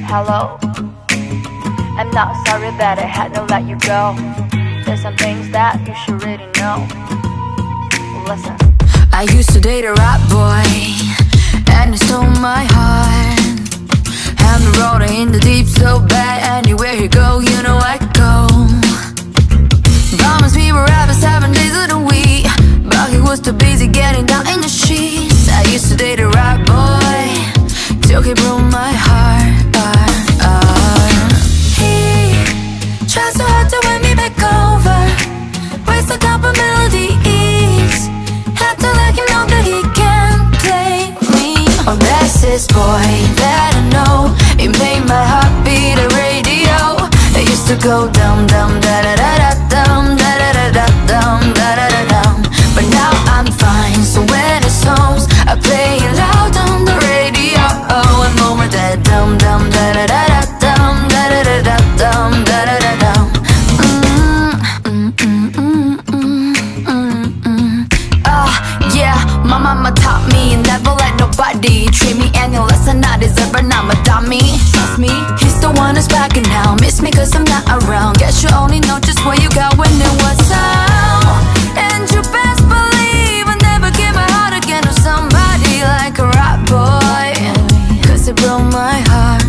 Hello, I'm not sorry that I had to let you go. There's some things that you should really know. Listen. I used to date a rap boy, and he stole my heart. I'm the road in the deep so bad. Anywhere he go, you know I go. Promised we were rapping 7 days of the week, but he was too busy getting down in the sheets. I used to date a rap boy till he broke my heart. He tried so hard to win me back over, waste a couple melodies. Had to let him know that he can't play me. Oh, that's his boy that I know. It made my heart beat a radio. It used to go dum dum da da da da dum da da da da dum da da da dum. But now I'm fine, so when it's songs I play it loud on the radio. Oh, I'm over that dum dum da da da da dum da da da da dum da da da dum. Yeah, my mama taught me never let nobody treat me any less than I deserve, but I'm a dummy. Trust me, he's the one that's backing now. Miss me cause I'm not around. Guess you only know just what you got when it was out. And you best believe I never give my heart again to somebody like a rap boy, cause it broke my heart.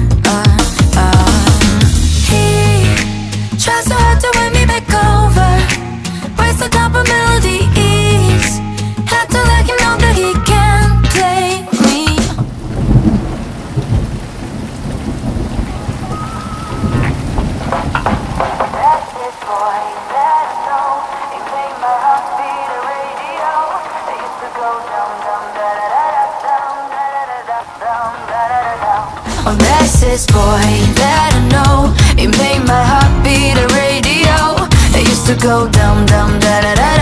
He tries so hard to win me back over, waste a couple melodies. Had to let him know that he can't play me. That's his boy that I know. It made my heart beat a radio. They used to go dum dum da da da da dum da da da da dum da da da da. Oh, that's his boy that I know. It made my heart beat a radio. They used to go dum dum da da da.